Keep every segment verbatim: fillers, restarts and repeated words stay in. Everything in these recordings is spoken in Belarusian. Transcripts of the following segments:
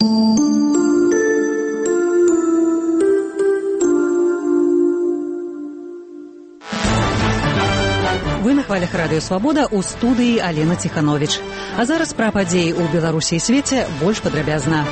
Вы на хвалях радыё «Свабода», у студыі Алена Ціхановіч. А зараз пра падзеі ў Беларусі і свеце больш падрабязна.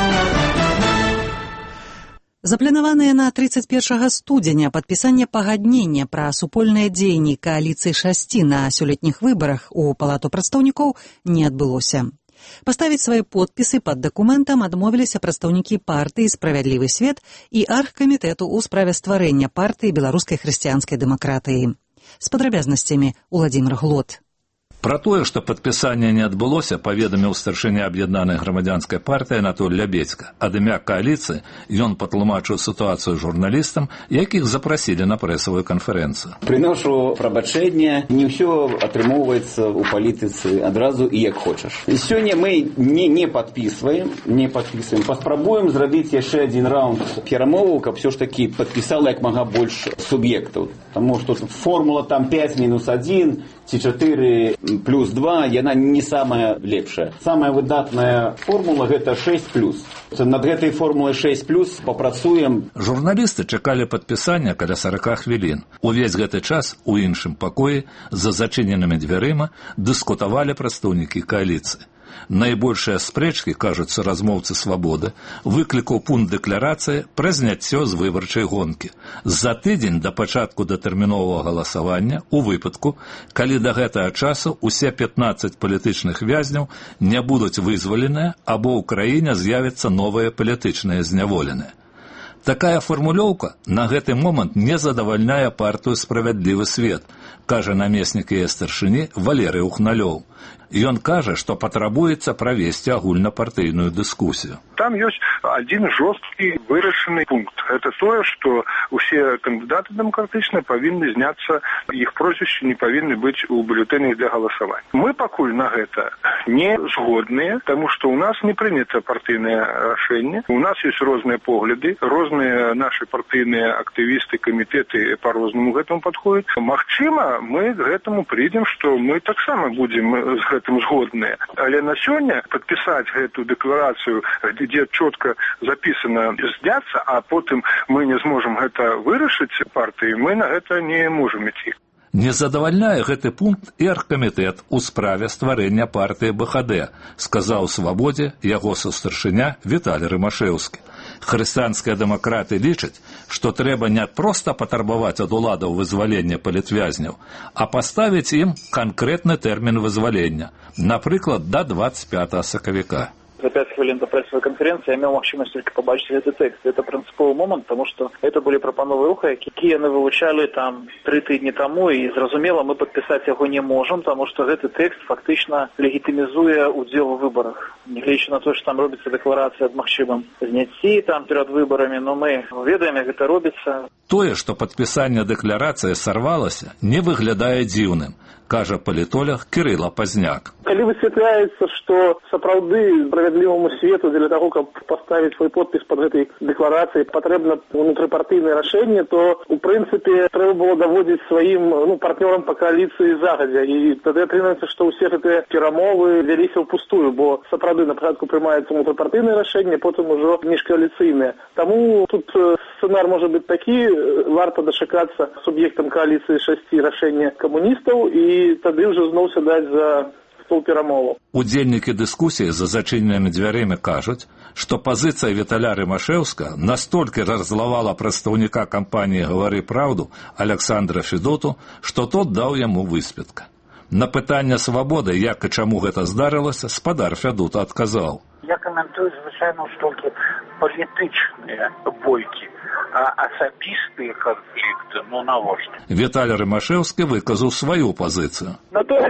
Запланаванае на тридцать первого студзеня падпісанне пагаднення пра супольныя дзеянні кааліцыі шасці на сёлетніх выбарах у палату прадстаўнікоў не адбылося. Паставіць свае подпісы пад дакументам адмовіліся прадстаўнікі партыі «Справядлівы свет» і аргкамітэту ў справе стварэння партыі беларускай хрысціянскай дэмакратыі. З падрабязнасцямі Уладзімір Глот. Пра тое, што падпісанне не адбылося, паведаміў старшыня аб'яднанай грамадзянскай партыі Анатоль Лябедзька. Ад імя кааліцыі ён патлумачыў сітуацыю журналістам, якіх запрасілі на прэсавую канферэнцыю. Прыношу прабачэнне, не ўсё атрымоўваецца ў палітыцы адразу і як хочаш. Сёння мы не, не падпісваем, не падпісваем. Паспрабуем зрабіць яшчэ адзін раунд перамоваў, каб все ж такі падпісала як мага больш суб'ектаў. Таму што формула там пять мінус адзін ці чатыры плюс два, яна не самая лепшая. Самая выдатная формула гэта шесть плюс. Над гэтай формулай шесть плюс папрацуем. Журналісты чакалі падпісання каля сорок хвілін. Увесь гэты час у іншым пакоі за зачыненымі дзвярыма дыскутавалі прадстаўнікі кааліцыі. Найбольшыя спрэчкі, кажуцца размоўцы «Свабоды», выклікаў пункт дэкларацыі пра зняццё з выбарчай гонкі. За тыдзень да пачатку датэрміновага галасавання, у выпадку, калі да гэтага часу усе пятнадцать палітычных вязняў не будуць вызваленыя, або ў краіне з'явяцца новыя палітычныя зняволеныя. Такая фармулёўка на гэты момант не задавальняе партыю «Справядлівы свет», кажа намеснік яе старшыні Валерый Ухналёў. Ён кажа, што патрабуецца правесці агульнапартыйную дыскусію. Там ёсць адзін жорсткі вырашаны пункт. Это тое, што ўсе кандыдаты дэмакратычныя павінны зняцца, іх прозвішчы не павінны быць у бюлетэнях для галасавання. Мы пакуль на гэта не згодныя, таму што ў нас не прынята партыйнае рашэнне. У нас ёсць розныя погляды, розныя нашы партыйныя актывісты, камітэты па-рознаму гэтаму падходзяць. Магчыма, мы к гэтаму прыйдзем, што мы таксама будзем з гэтым згодныя. Але на сёння падпісаць гэту дэкларацыю, дзе чётка запісана зняцца, а потым мы не зможам гэта вырашыць партыі, мы на гэта не можам ісці. Не задавальняе гэты пункт і аргкамітэт у справе стварэння партыі бэ ха дэ, сказаў «Свабодзе» яго састаршыня Віталій Рымашэўскі. Хрысціянскія дэмакраты лічаць, што трэба не проста патрабаваць ад уладаў вызвалення палітвязняў, а паставіць ім канкрэтны тэрмін вызвалення, напрыклад, да двадцать пятого сакавіка. За пять хвілін до прэсавай канферэнцыі я меў магчымасць толькі пабачыць гэты тэкст. Это прынцыповы момант, таму што это былі прапановы руха, якія яны вывучалі там тры тыдні таму, і зразумела, мы падпісаць яго не можам, таму што гэты тэкст фактычна легітымізуе удзел у выбарах. Нягледзячы на то, што там робіцца дэкларацыя аб магчымым зняцці там перад выбарамі, но мы ведаем, як гэта робіцца. Тое, што падпісанне дэкларацыі сарвалася, не выглядае дзіўным, кажа палітолог Кірыла Пазняк. Калі высвятляецца, што сапраўды справядліваму свету для таго, каб паставіць свой подпіс пад гэтай дэкларацыяй патрэбна унутрыпартыйнае рашэнне, то у прынцыпе трэба было даводзіць сваім ну, партнёрам па кааліцыі загадзя. І тады атрымаецца, што ўсе гэтыя перамовы вяліся ўпустую, бо сапраўды на пачатку прымаецца унутрыпартыйнае рашэнне, потым ужо міжкааліцыйнае. Таму тут сцэнар можа быць такі, варта дачакацца суб'ектам кааліцыі шасці рашэння камуністаў і і тады ўжо зноў сядаць за стол перамоваў. Удзельнікі дыскусіі за зачыненымі дзвярымі кажуць, што пазіцыя Віталя Рымашэўска настолькі раззлавала прадстаўніка кампаніі «Гавары праўду» Аляксандра Федоту, што тот даў яму выспетка. На пытанне «Свабоды», як і чаму гэта здарылася, спадар Федота адказаў. Я каментую звычайна толькі палітычныя бойкі, а асабістыя канфлікты, ну навошта? Віталій Рымашэўскі выказаў сваю пазіцыю. На то,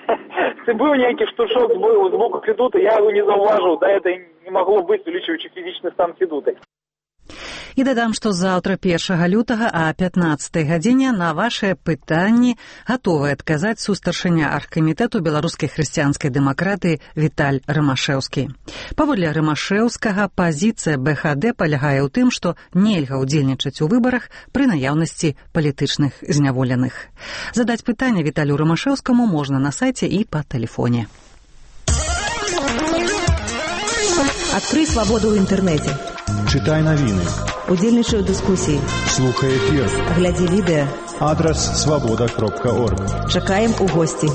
ці быў нейкі штуршок з боку Федота, я яго не заўважыў, да это не магло быць, улічваючы фізічны стан Федоты. І дадам, што заўтра першага лютага а пятнаццатай гадзіне на вашыя пытанні гатовы адказаць сустаршыня аргкамітэту беларускай хрысціянскай дэмакратыі Віталь Рымашэўскі. Паводле Рымашэўскага, пазіцыя бэ ха дэ палягае ў тым, што нельга ўдзельнічаць у выбарах пры наяўнасці палітычных зняволеных. Задаць пытанне Віталю Рымашэўскаму можна на сайце і па тэлефоне. Адкрый свабоду ў інтэрнэце. Чытай навіны. Удзельнічай у дыскусіі. Слухай эфір. Глядзі відэа. Адрас свабода кропка орг. Чакаем у госці.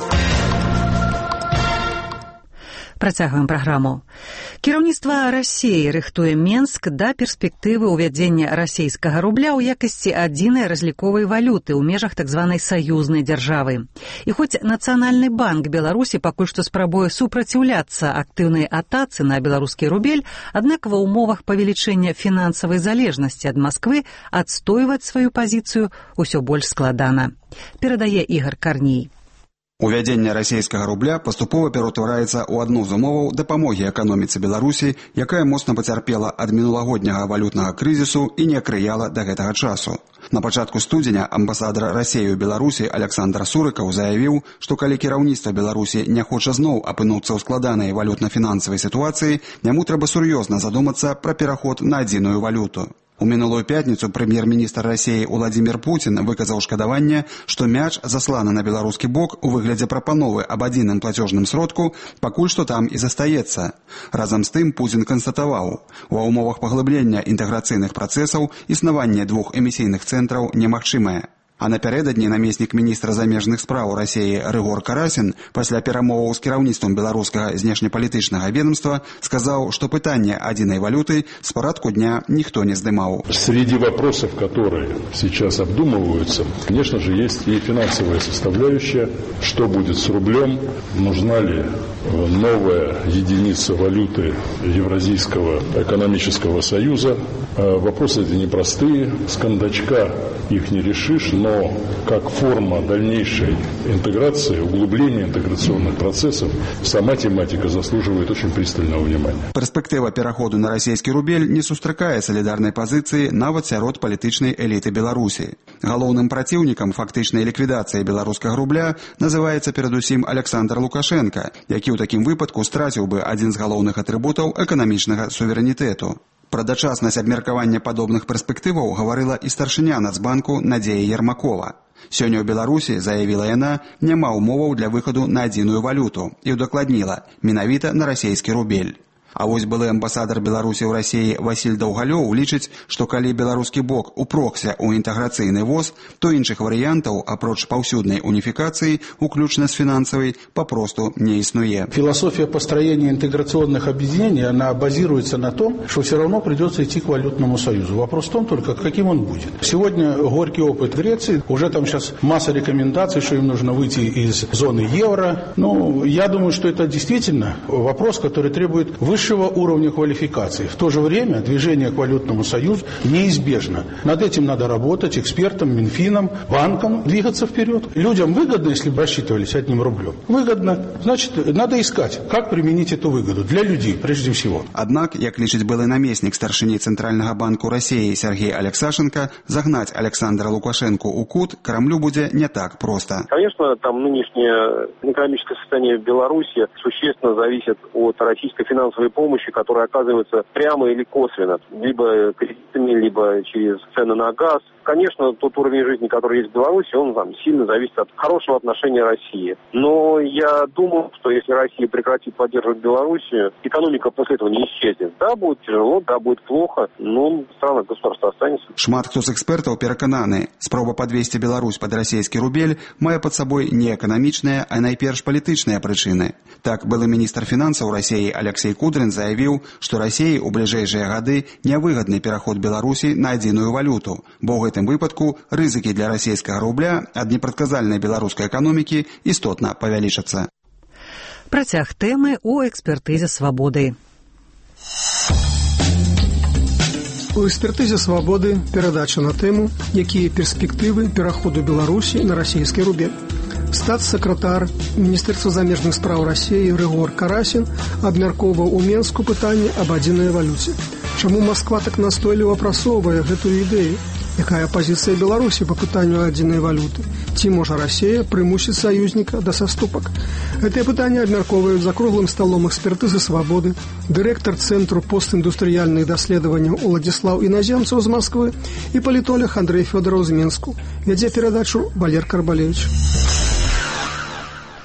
Працягваем праграму. Кіраўніцтва Расіі рыхтуе Менск да перспектывы ўвядзення расійскага рубля ў якасці адзінай разліковай валюты ў межах так званай саюзнай дзяржавы. І хоць Нацыянальны банк Беларусі пакуль што спрабуе супраціўляцца актыўнай атацы на беларускі рубель, аднак ва ўмовах павелічэння фінансавай залежнасці ад Масквы адстойваць сваю пазіцыю ўсё больш складана. Перадае Ігар Карній. Увядзенне расійскага рубля паступова пераўтвараецца ў адну з умоваў дапамогі эканоміцы Беларусі, якая моцна пацярпела ад мінулагодняга валютнага крызісу і не акрыяла да гэтага часу. На пачатку студзеня амбасадар Расіі ў Беларусі Александр Сурыкаў заявіў, што калі кіраўніцтва Беларусі не хоча зноў апынуцца ў складанай валютна-фінансавай сітуацыі, яму трэба сур'ёзна задумацца пра пераход на адзіную валюту. У мінулую пятніцу прэм'ер-міністр Расіі Уладзімір Пуцін выказаў шкадаванне, што мяч засланы на беларускі бок у выглядзе прапановы аб адзіным плацёжным сродку, пакуль што там і застаецца. Разам з тым Пуцін канстатаваў, ва ўмовах паглыблення інтэграцыйных працэсаў існаванне двух эмісійных цэнтраў немагчымае. А напярэдадні намеснік міністра замежных спраў Расіі Рыгор Карасін пасля перамоваў з кіраўніцтвам беларускага знешнепалітычнага ведомства сказаў, што пытанне адзінай валюты з парадку дня ніхто не здымаў. Среди вопросов, которые сейчас обдумываются, конечно же, есть и финансовая составляющая. Что будет с рублем? Нужна ли новая единица валюты Евразийского экономического союза? Вопросы эти непростые. С кондачка их не решишь, но Но как форма дальнейшей интеграции, углубления интеграционных процессов, сама тематика заслуживает очень пристального внимания. Перспектыва пераходу на расійскі рубель не сустракае салідарнай пазіцыі нават сярод палітычнай эліты Беларусі. Галоўным праціўнікам фактычнай ліквідацыі беларускага рубля называецца перадусім Александр Лукашенко, які ў такім выпадку страціў бы адзін з галоўных атрыбутаў эканамічнага суверэнітэту. Пра дачаснасць абмеркавання падобных перспектываў гаварыла і старшыня Нацбанку Надзея Ермакова. Сёння ў Беларусі, заявіла яна, няма ўмоваў для выхаду на адзіную валюту і ўдакладніла, менавіта на расійскі рубель. А вось былы амбасадар Беларусі ў Расіі Васіль Даўгалёў лічыць, што калі беларускі бок упрокся ў інтэграцыйны воз, то іншых варыянтаў, апроч паўсюднай унификации, уключна с финансовой, попросту не існуе. Философия построения интеграционных объединений, она базируется на том, что все равно придется идти к валютному союзу. Вопрос в том только, каким он будет. Сегодня горький опыт Греции, уже там сейчас масса рекомендаций, что им нужно выйти из зоны евро. Ну, я думаю, что это действительно вопрос, который требует высшего уровня квалификации. В то же время движение к валютному союзу неизбежно. Над этим надо работать экспертам, Минфинам, банкам, двигаться вперед. Людям выгодно, если бы рассчитывались одним рублем? Выгодно. Значит, надо искать, как применить эту выгоду для людей, прежде всего. Однако, як лічыць былы намеснік старшыні Центрального банку России Сергей Алексашенко, загнать Александра Лукашенко у кут Кремлю будет не так просто. Конечно, там нынешнее экономическое состояние в Беларуси существенно зависит от российской финансовой помощи, которая оказывается прямо или косвенно, либо кредитами, либо через цены на газ. Конечно, тот уровень жизни, который есть в Беларуси, он там сильно зависит от хорошего отношения России. Но я думаю, что если Россия прекратит поддерживать Белоруссию, экономика после этого не исчезнет. Да, будет тяжело, да, будет плохо, но страна государства останется. Шмат хто з экспертаў перакананы, спроба падвесці Беларусь пад расійскі рубель мае пад сабой не эканамічныя, а найперш палітычныя прычыны. Так, былы міністр фінансаў Расіі Алексей Кудрин заявіў, што Расіі ў бліжэйшыя гады нявыгадны пераход Беларусі на адзіную валюту, бо ў гэтым выпадку рызыкі для расійскага рубля ад непрадказальнай беларускай эканомікі істотна павялічацца. Працяг тэмы ў экспертызе свабоды. У экспертызе свабоды перадача на тэму, якія перспектывы пераходу Беларусі на расійскі рубель. Статс-сакратар Міністэрства замежных спраў Расіі Рыгор Карасін абмяркоўваў у Менску пытанне аб адзінай валюце. Чаму Масква так настойліва прасоўвае гэтую ідэю? Якая пазіцыя Беларусі па пытанню адзінай валюты? Ці можа Расія прымусіць саюзніка да саступак? Гэтае пытанне абмяркоўваюць за круглым сталом экспертызы свабоды, дырэктар Цэнтру постіндустрыяльных даследаванняў Уладзіслаў Іназемцаў з Масквы і палітолог Андрэй Фёдараў з Менску. Вядзе перадачу Валер Карбалевіч.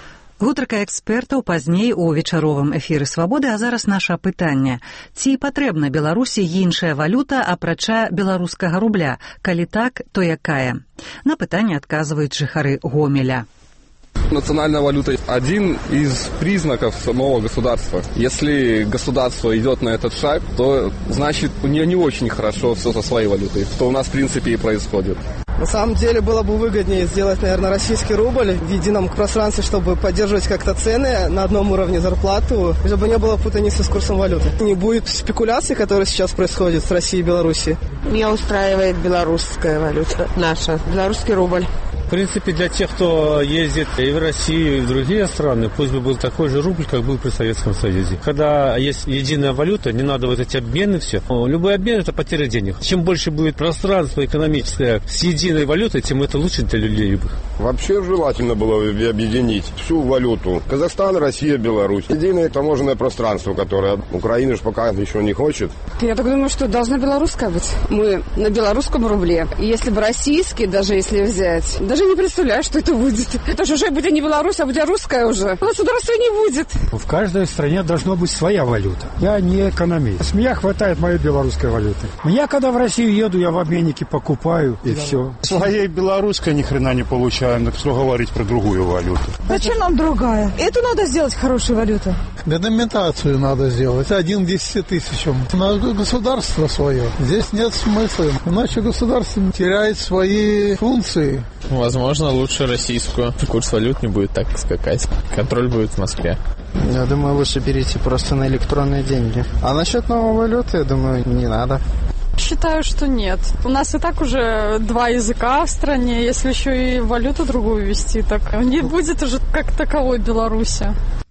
Гутарка экспертаў пазней у вечаровым эфіры «Свабоды», а зараз наша пытанне. Ці патрэбна Беларусі іншая валюта, апрача беларускага рубля? Калі так, то якая? На пытанне адказваюць жыхары Гомеля. Национальная валюта – один из признаков самого государства. Если государство идет на этот шаг, то значит у нее не очень хорошо все со своей валютой, что у нас в принципе и происходит. На самом деле было бы выгоднее сделать, наверное, российский рубль в едином пространстве, чтобы поддерживать как-то цены на одном уровне, зарплату, чтобы не было путаницы с курсом валюты. Не будет спекуляций, которые сейчас происходят с Россией и Белоруссией. Меня устраивает белорусская валюта, наша, белорусский рубль. В принципе, для тех, кто ездит и в Россию, и в другие страны, пусть бы был такой же рубль, как был при Советском Союзе. Когда есть единая валюта, не надо вот эти обмены все. Любой обмен – это потеря денег. Чем больше будет пространство экономическое с единой валютой, тем это лучше для людей любых. Вообще желательно было объединить всю валюту. Казахстан, Россия, Беларусь. Единое таможенное пространство, которое Украина же пока еще не хочет. Я так думаю, что должна белорусская быть. Мы на белорусском рубле. И если бы российский, даже если взять, даже не представляю, что это будет. Это же уже будет не Беларусь, а будет русская уже. Государства не будет. В каждой стране должна быть своя валюта. Я не экономист. Мне хватает моей белорусской валюты. Я когда в Россию еду, я в обменнике покупаю и да. все. Своей белорусской ни хрена не получаем. Так что говорить про другую валюту? Зачем нам другая? Эту надо сделать хорошую валюту. Деноминацию надо сделать. Один к десяти тысячам. Надо государство свое. Здесь нет смысла. Иначе государство теряет свои функции. Возможно, лучше российскую. Курс валют не будет так скакать. Контроль будет в Москве. Я думаю, лучше перейти просто на электронные деньги. А насчет новой валюты, я думаю, не надо. Считаю, что нет. У нас и так уже два языка в стране. Если еще и валюту другую ввести, так не будет уже как таковой Беларуси.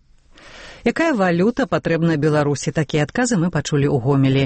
Якая валюта патрэбна Беларусі? Такія адказы мы пачулі ў Гомелі.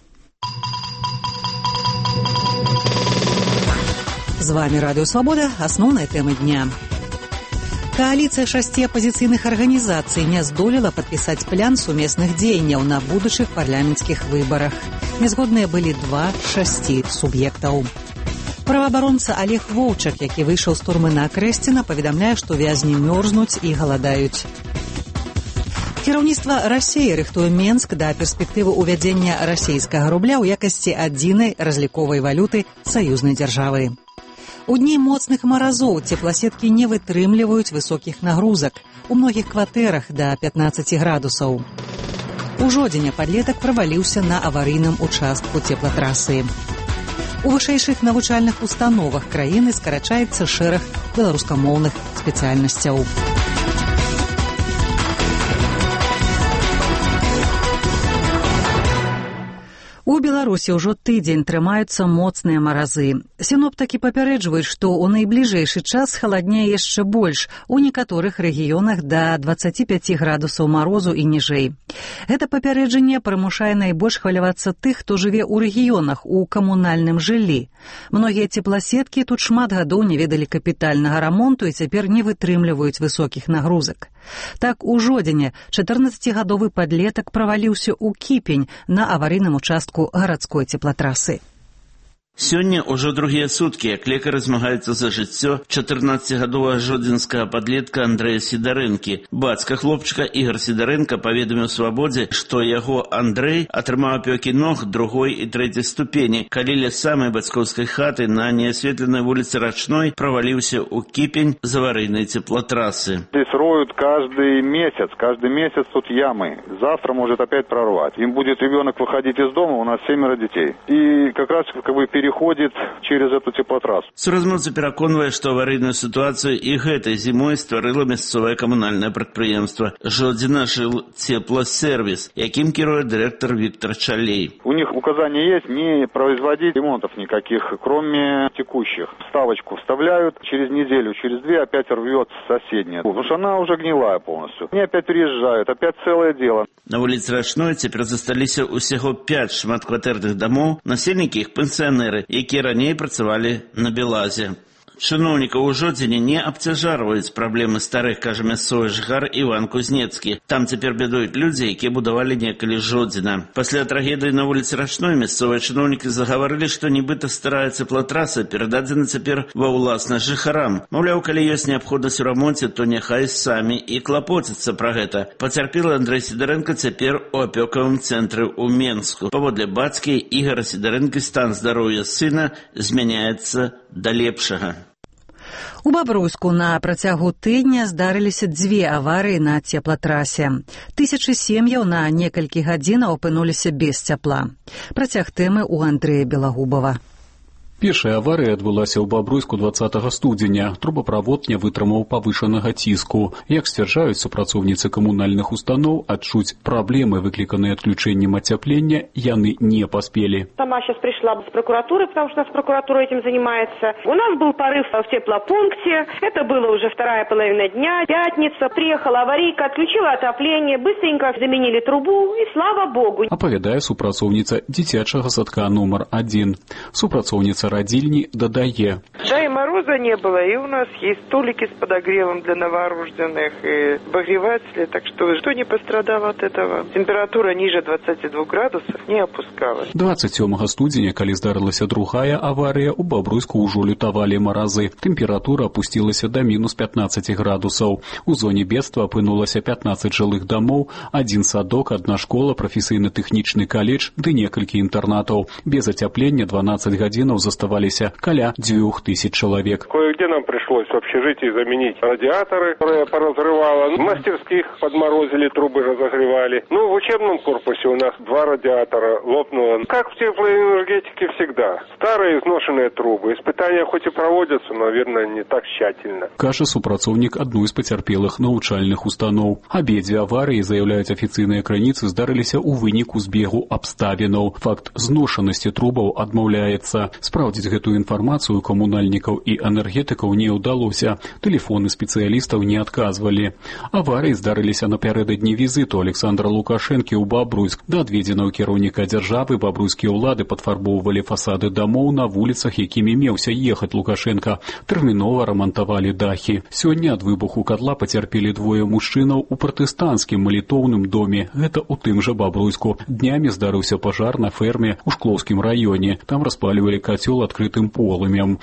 З вами Радио Свобода. Основная тема дня. Коалиция шасці апозіцыйных арганізацый не здолела падпісаць план сумесных дзеянняў на будучых парламенцкіх выбарах. Нязгодныя былі два з шасці суб'ектаў. Праваабаронца Олег Воўчак, які выйшаў з турмы на Акрэсціна, паведамляе, што вязні мёрзнуць і галадаюць. Кіраўніцтва Расіі рыхтуе Менск да перспектывы ўвядзення расійскага рубля ў якасці адзінай разліковай валюты саюзнай дзяржавы. У дні моцных маразоў цепласеткі не вытрымліваюць высокіх нагрузак. У многіх кватэрах да пятнаццаці градусаў. У жодзеня падлетак праваліўся на аварыйным участку цеплатрасы. У вышэйшых навучальных установах краіны скарачаецца шэраг беларускамоўных спецыяльнасцяў. У Беларусі ўжо тыдзень трымаюцца моцныя маразы. Сіноптыкі папярэджваюць, што ў найбліжэйшы час халаднее яшчэ больш, у некаторых рэгіёнах да дваццаці пяці градусаў марозу і ніжэй. Гэта папярэджанне прымушае найбольш хвалявацца тых, хто жыве ў рэгіёнах у камунальным жыллі. Многія цепласеткі тут шмат гадоў не ведалі капітальнага рамонту і цяпер не вытрымліваюць высокіх нагрузак. Так, у жодзеня чатырнаццацігадовы падлетак праваліўся ў Кіпень на аварыйным участку гарадской цеплатрасы. Сёння ўжо другія суткі, як лекары змагаюцца за жыццё чатырнаццацігадовага жодзінскага падлетка Андрэя Сідарэнкі. Бацька хлопчыка Ігор Сідарэнка паведаміў Свабодзе, што яго Андрэй атрымаў апёкі ног другой і трэцяй ступені, калі ля самай бацькоўскай хаты на неасветленай вуліцы Рачной праваліўся ў Кіпень з аварыйнай цеплатрасы. Здесь роют каждый месяц, каждый месяц тут ямы. Завтра может опять прорвать. Им будет ребенок выходить из дома, у нас семеро детей. И как раз как бы переходит через эту теплотрассу. Суразмоўца пераконвае, што аварыйную сітуацыю і гэтай зімой стварыла мясцовае камунальнае прадпрыемства Жодзіна жыл цеплосервіс, якім кіруе дырэктар Віктор Чалей. У них указание есть не производить ремонтов никаких, кроме текущих. Вставочку вставляют, через неделю, через две опять рвет соседняя. Потому что она уже гнилая полностью. Они опять приезжают, опять целое дело. На вуліцы Рачной цяпер засталіся ўсяго пяць шматкватэрных дамоў, насельнікі іх пенсіянеры, якія раней працавалі на Белазе. Чыноўнікаў у Жодзіне не абцяжарваюць праблемы старых, кажа мясцовы жыхар Іван Кузнецкі. Там цяпер бядуюць людзі, якія будавалі некалі Жодзіна. Пасля трагедыі на вуліцы Рачной мясцовыя чыноўнікі загаварылі, што нібыта старая цеплатраса перададзена цяпер ва ўласнасць жыхарам. Маўляў, калі ёсць неабходнасць у рамонце, то няхай самі і клапоцяцца пра гэта. Пацярпелы Андрэй Сідарэнка цяпер у апёкавым цэнтры ў Менску. Паводле бацькі Ігара Сідарэнкі стан здароўя сына змяняецца да лепшага. У Бабруйску на працягу тыдня здарыліся дзве аварыі на цеплатрасе. Тысячы сем'яў на некалькі гадзінаў апынуліся без цяпла. Працяг тэмы ў Андрэя Белагубова. Першая аварыя адбылася ў Бабруйску дваццатага студзеня. Трубаправод не вытрымаў павышанага ціску. Як сцвярджаюць супрацоўніцы камунальных устаноў, адчуць праблемы, выкліканыя адключэннем ацяплення, яны не паспелі. Сама сейчас пришла с прокуратуры, потому что у нас прокуратура этим занимается. У нас был порыв в теплопункте. Это было уже вторая половина дня. Пятница. Приехала аварийка, отключила отопление. Быстренько заменили трубу. И слава богу. Апавядае супрацоўніца дзіцячага садка нумар адзін. Супрацоўніца родильни додае. Да, и мороза не было, и у нас есть столики с подогревом для новорожденных, и обогреватели, так что что не пострадало от этого. Температура ниже двадцати двух градусов не опускалась. дваццаць сёмага студзеня, калі здарылася другая аварыя, у Бабруйску ўжо лютавалі маразы. Тэмпература апусцілася да мінус пятнаццаці градусаў. У зоне бедства апынулася пятнаццаць жылых дамоў, адзін садок, адна школа, прафесійна-тэхнічны каледж ды некалькі інтэрнатаў. Без ацяплення дванаццаць гадзінаў оставались каля двух тысяч человек. Кое-где нам пришлось в общежитии заменить радиаторы, которые поразрывало. В мастерских подморозили, трубы разогревали. Ну, в учебном корпусе у нас два радиатора лопнуло. Как в теплоэнергетике всегда. Старые изношенные трубы. Испытания хоть и проводятся, но, наверное, не так тщательно. Кажа супрацоўнік адной з пацярпелых навучальных устаноў. Абедзве аварыі, заяўляюць афіцыйныя крыніцы, здарыліся ў выніку збегу абставінаў. Факт зношанасці трубаў адмаўляецца. Спраўдзіць гэтую інфармацыю камунальнікаў і энергетыкаў не ўдалося. Тэлефоны спецыялістаў не адказвалі. Аварыі здарыліся напярэдадні візіту Александра Лукашэнкі ў Бабруйск. Да адведзенага кіраўніка дзяржавы бабруйскія ўлады падфарбоўвалі фасады дамоў на вуліцах, якімі меўся ехаць Лукашенка. Тэрмінова рамантавалі дахі. Сёння ад выбуху катла пацярпелі двое мужчынаў у пратэстанцкім малітоўным доме. Гэта ў тым жа Бабруйску. Днямі здарыўся пажар на ферме ў Шклоўскім раёне. Там распалівалі кацёл адкрытым полымем.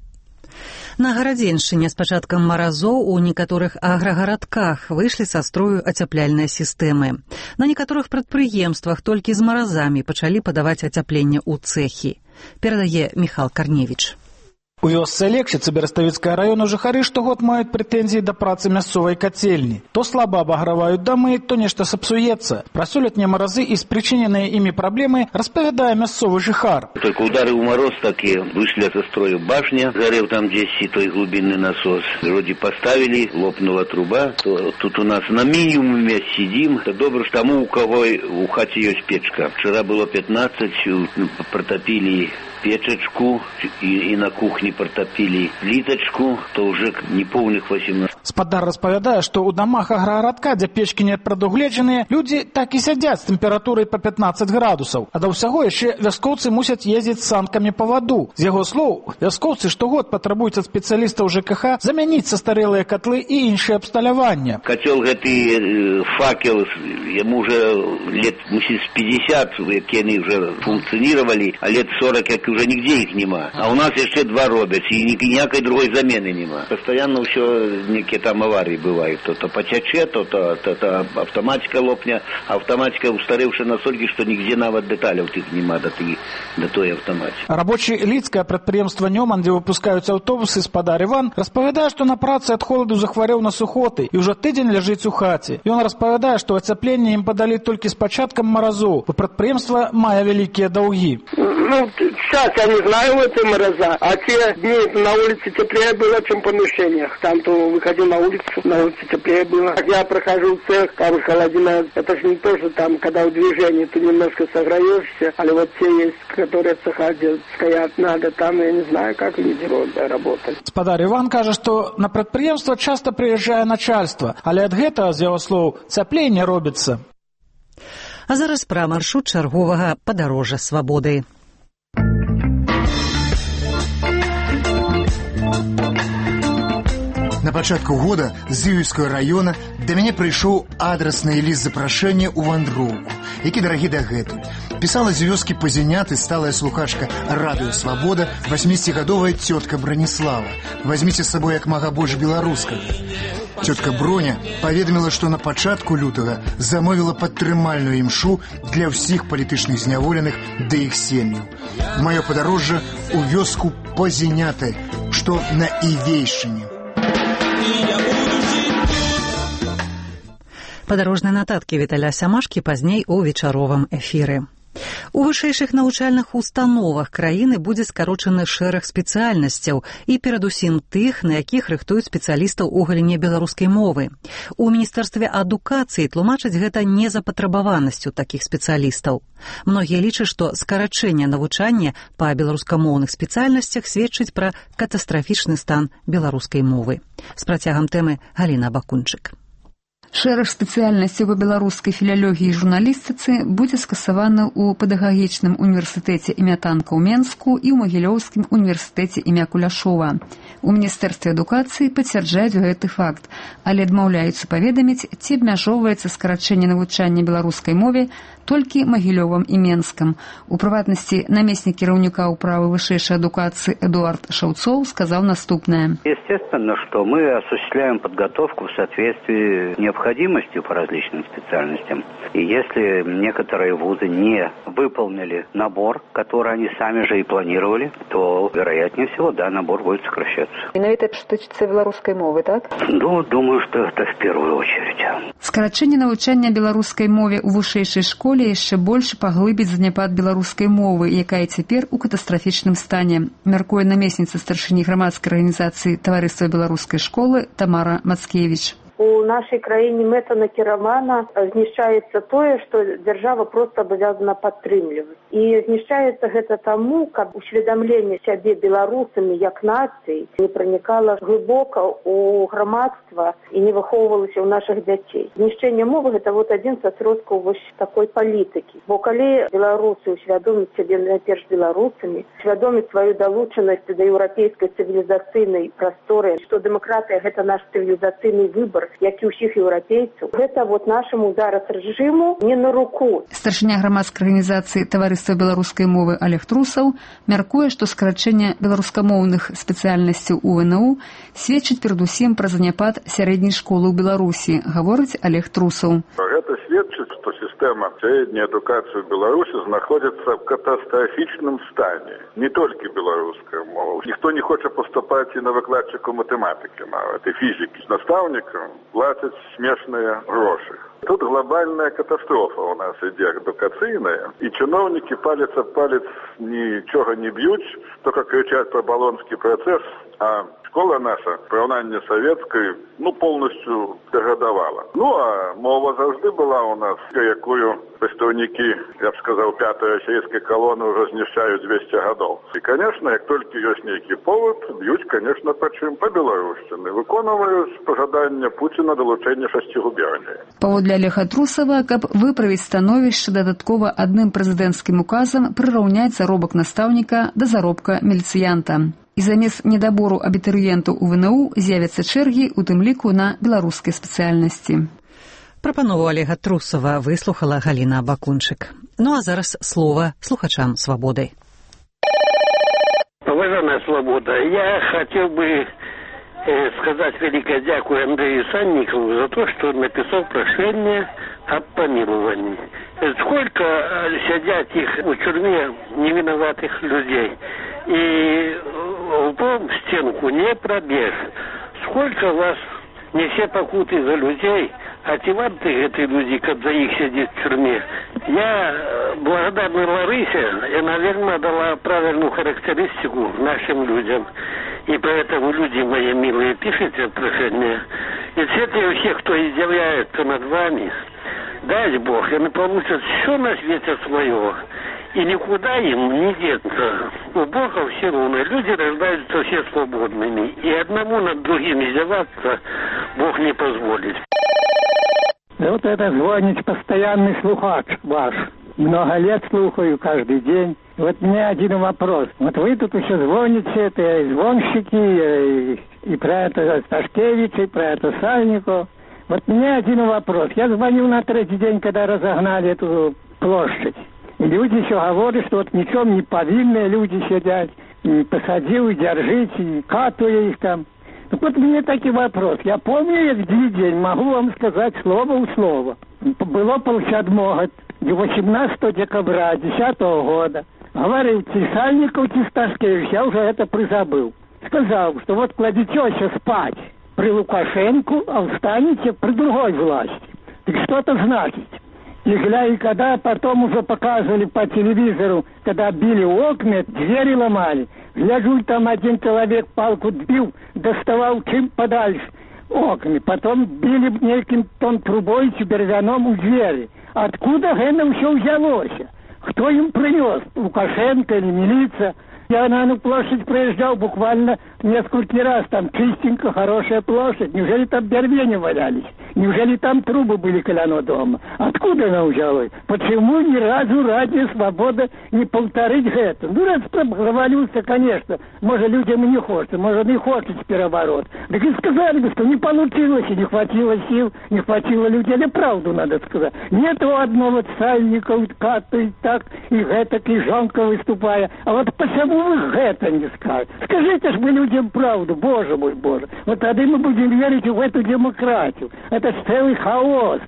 На Гарадзеншчыне з пачаткам маразоў у некаторых аграгарадках выйшлі са строю ацяпляльныя сістэмы. На некаторых прадпрыемствах толькі з маразамі пачалі падаваць ацяпленне ў цэхі. Перадае Міхал Карневіч. У вёсцы Легчыцы Бераставіцкага раёну жыхары штогод маюць прэтэнзіі да працы мясцовай кацельні. То слаба абаграваюць дамы, то нешта сапсуецца. Пра сёлетнія маразы і спрычыненыя імі праблемы распавядае мясцовы жыхар. Только удары ў мароз такія. Вышли со строю башня, зарэў там дзесьці той глубинный насос. Вроде поставили, лопнула труба. То тут у нас на минимуме сидим. Так добро, что тому, у кого у хате есть печка. Вчера было пятнадцать, протопили печечку и, и на кухне протопили плиточку, то уже неполных восемнадцать. Спадар распавядае, што ў дамах аграгарадка, дзе печкі не прадугледжаныя, людзі так і сядзяць з тэмпературай па пятнаццаць градусаў. А да ўсяго яшчэ вяскоўцы мусяць ездзіць санкамі па ваду. З яго слоў, вяскоўцы штогод патрабуюць ад спецыялістаў ЖКХ замяніць састарэлыя катлы і іншае абсталяванне. Кацёл гэты факел, яму уже лет мусіць пятьдесят, як яны уже функцыянировали, а лет сорок, як уже нигде их нема. А у нас еще два робят, и никакой другой замены нема. Постоянно все некие там аварии бывают. То-то потече, то-то, то-то автоматика лопня. Автоматика устаревшая настолько, что нигде нават деталей их нема до, той, до той автоматики. Рабочий Лідскае прадпрыемства Нёман, дзе выпускаюць аўтобусы, спадар Іван, распавядае, што на працы ад холаду захварэў на сухоты і ўжо тыдзень ляжыць у хаце. Ён распавядае, што ацяпленне ім падалі толькі з пачаткам маразоў, бо прадпрыемства мае вялікія даўгі. Ну, сейчас я не знаю этой мороза, а те дни на улице теплее было, чем в помещениях. Там-то выходил на улицу, на улице теплее было. Как я прохожу в цех, там холодина, это же не то, что там, когда в движении ты немножко согреешься, а вот те есть, которые в цехах стоят, надо, там я не знаю, как они делают, да, работать. Спадар Іван кажа, што на прадпрыемства часта прыязджае начальство, але ад гэтага, з яго слоў, цяплей не робіцца. А зараз пра маршрут чарговага падарожжа свабоды. На пачатку года з Івіўскага раёна да мяне прыйшоў адрасны ліст запрашэння ў вандроўку, які дарагі дагэтуль. Пісала з вёскі Пазяняты сталая слухачка радыё «Свабода» васьмідзесяцігадовая цётка Браніслава. Вазьміце з сабой як мага больш беларускага. Цётка Броня паведаміла, што на пачатку лютага замовіла падтрымальную імшу для ўсіх палітычных зняволеных да іх сем'яў. Маё падарожжа ў вёску Пазяняты, што на Івейшчыне. Падарожныя нататкі Віталя Сямашкі пазней у вечаровым эфіры. У вышэйшых навучальных установах краіны будзе скарочаны шэраг спецыяльнасцяў і перадусім тых, на якіх рыхтуюць спецыялістаў у галіне беларускай мовы. У міністэрстве адукацыі тлумачаць гэта незапатрабаванасцю такіх спецыялістаў. Многія лічаць, што скарачэнне навучання па беларускамоўных спецыяльнасцях сведчыць пра катастрафічны стан беларускай мовы. З працягам тэмы Галіна Бакунчык. Шэраг спецыяльнасцяў па беларускай філялогіі і журналістыцы будзе скасаваны ў педагагічным універсітэце імя Танка ў Менску і ў Магілёўскім універсітэце імя Куляшова. У міністэрстве адукацыі пацвярджаюць гэты факт, але адмаўляюцца паведаміць, ці абмяжоўваецца скарачэнне навучання беларускай мове толькі Магілёвам і Менскам. У прыватнасці намеснік кіраўніка ўправы вышэйшай адукацыі Эдуард Шаўцоў сказаў наступнае. Естественно, что мы осуществляем подготовку в соответствии с необходимостью по различным специальностям. И если некоторые вузы не выполнили набор, который они сами же и планировали, то, вероятнее всего, да, набор будет сокращаться. И на это что тычыцца беларускай мовы, так? Ну, думаю, что это в первую очередь. Скарачэнне навучання беларускай мове ў вышэйшай школе яшчэ больш паглыбіць заняпад беларускай мовы, якая цяпер у катастрафічным стане, мяркуе намесніца старшыні грамадскай арганізацыі таварыства беларускай школы Тамара Мацкевіч. У нашай краіне мэтанакіравана знішчаецца тое, што дзяржава проста абавязана падтрымліваць. І знішчаецца гэта таму, каб усведамленне сябе беларусамі як нацыі не пранікала глыбока ў грамадства і не выхоўвалася ў нашых дзяцей. Знішчэнне мовы гэта вот адзін са сродкаў вось такой палітыкі. Бо калі беларусы усвядомяць сябе найперш беларусамі, усвядомяць сваю далучанасць да еўрапейскай цывілізацыйнай прасторы, што дэмакратыя гэта наш цывілізацыйны выбар, як і ўсіх еўрапейцаў. Гэта вот нашаму зараз рэжыму не на руку. Старшыня грамадскай арганізацыі таварыства беларускай мовы Олег Трусаў мяркуе, што скарачэнне беларускамоўных спецыяльнасцяў у эн у сведчыць перадусім пра заняпад сярэдняй школы ў Беларусі, гаворыць Олег Трусаў. Гэта сведчыць, што сістэма сярэдняй адукацыі ў Беларусі знаходзіцца ў катастрафічным стане. Не толькі беларуская мова. Ніхто не хоча паступаць і на выкладчыку матэматыкі, нават і фізікі. Настаўнікам платяць смешныя грошы. Тут глобальная катастрофа у нас ідзе адукацыйная, і чыноўнікі палец аб палец нічога не б'юць, толькі крычаць пра балонскі працэс, а школа наша, параўнанне савецкай, ну, полностью деградавала. Ну, а мова заўжды была у нас, якую прадстаўнікі, я б сказаў, пятай расійскай калоны ўжо знішчаюць дзвесце гадоў. І, конечно, як толькі ёсць нейкі повод, б'юць, конечно, па чым? Па беларушчыны. Выконваюць пажаданне Пуціна далучэння шасці губерняў. Паводле Олега Трусава, каб выправіць становішча, дадаткова адным прэзідэнцкім указам прыраўняць заробак настаўніка да заробка міліцыянта. І замест недабору абітурыентаў у вэ эн у з'явяцца чэргі, у тым ліку на беларускай спецыяльнасці. Прапанову Олега Трусава выслухала Галіна Бакунчык. Ну а зараз слова слухачам «Свободы». Уважаемая «Свобода», я хотел бы э, сказать великое дякую Андрею Санникову за то, что он написал прошение о помиловании. Сколько сидят их в тюрьме невиноватых людей. И лбом в стенку не пробежь. Сколько вас не все покуты за людей, а тиванты эти люди, когда их сидит в тюрьме. Я благодарна Ларисе, и, наверное, дала правильную характеристику нашим людям. И поэтому, люди мои милые, пишите прошение. И все те, всех, кто издевляется над вами, дай Бог, они получат все на свете своего. И никуда им не деться. У Бога все равно. Люди рождаются все свободными. И одному над другим издеваться Бог не позволит. Вот это звонит постоянный слухач ваш. много лет слухаю, каждый день. Вот мне один вопрос. Вот вы тут еще звоните, это и звонщики, и, и про это Сташкевича, и про это Сальников. Вот мне один вопрос. Я звонил на третий день, когда разогнали эту площадь. И люди еще говорят, что вот ничем не повинные люди сидят. И посадил, и держите, и катаю их там. Так вот мне такой вопрос. Я помню, я в день могу вам сказать слово в слово. Было полседьмого, восемнадцатого декабря десятого года. Говорил Сальников, Сташкевич, я уже это призабыл. Сказал, что вот кладете спать при Лукашенко, а встанете при другой власти. Так что-то значит. И гля, и когда потом уже показывали по телевизору, когда били окна, двери ломали. Гляжу, там один человек палку бил, доставал чем подальше окна. Потом били неким том трубой берганом у двери. Откуда это все взялось? Кто им принес? Лукашенко или милиция? Я на эту площадь проезжал буквально несколько раз. Там чистенько, хорошая площадь. Неужели там деревни валялись? Неужели там трубы были коляно дома? Откуда она взялась? Почему ни разу ради свободы не повторить это? Ну, раз провалился, конечно. Может, людям не хочется. Может, не хочется переворот. Так и сказали бы, что не получилось, и не хватило сил, не хватило людей. Или правду надо сказать. Нету одного Сальников, катает так, и это, и Жонка выступая. А вот почему вы это не скажете? Скажите ж вы людям правду, боже мой, боже. Вот тогда мы будем верить в эту демократию. Это целый хаос.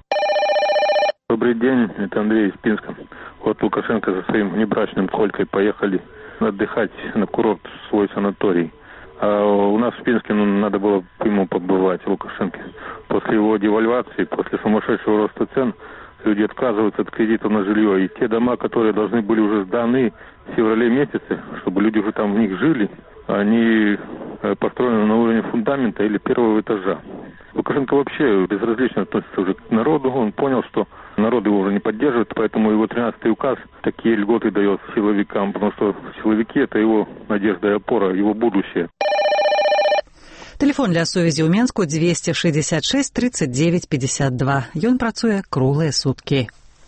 Добрый день, это Андрей из Пинска. Вот Лукашенко со своим внебрачным Колькой поехали отдыхать на курорт в свой санаторий. А у нас в Пинске ну, надо было ему побывать, Лукашенко. После его девальвации, после сумасшедшего роста цен, люди отказываются от кредитов на жилье. И те дома, которые должны были уже сданы в феврале месяце, чтобы люди уже там в них жили, они построены на уровне фундамента или первого этажа. Лукашенко вообще безразлично относится уже к народу. Он понял, что народ его уже не поддерживает, поэтому его тринадцатый указ такие льготы дает силовикам, потому что силовики – это его надежда и опора, его будущее. Телефон для сувязі ў Менску двести шестьдесят шесть тридцать девять пятьдесят два. Ён працуе круглыя суткі.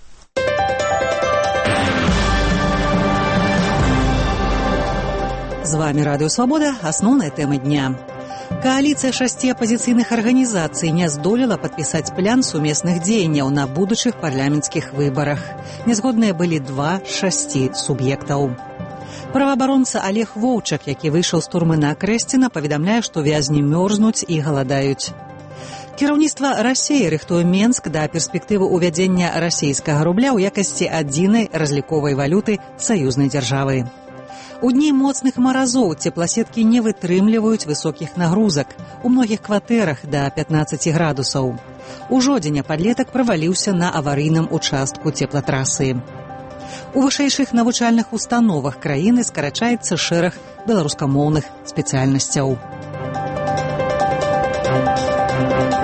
З вами Радыё Свабода. Асноўныя тэмы дня. Коалиция шасці апозіцыйных арганізацый не здолела падпісаць план сумесных дзеянняў на будучых парламенцкіх выбарах. Нязгодныя былі два з шасці суб'ектаў. Праваабаронца Олег Воўчак, які выйшаў з турмы на Крэсціна, паведамляе, што вязні мёрзнуць і галадаюць. Кіраўніцтва Расіі рыхтуе Менск да перспектывы ўвядзення расійскага рубля ў якасці адзінай разліковай валюты саюзнай дзяржавы. У дні моцных маразоў цепласеткі не вытрымліваюць высокіх нагрузак. У многіх кватэрах да пятнаццаці градусаў. У жодзеня падлетак праваліўся на аварыйным участку цеплатрасы. У вышэйшых навучальных установах краіны скарачаецца шэраг беларускамоўных спецыяльнасцяў.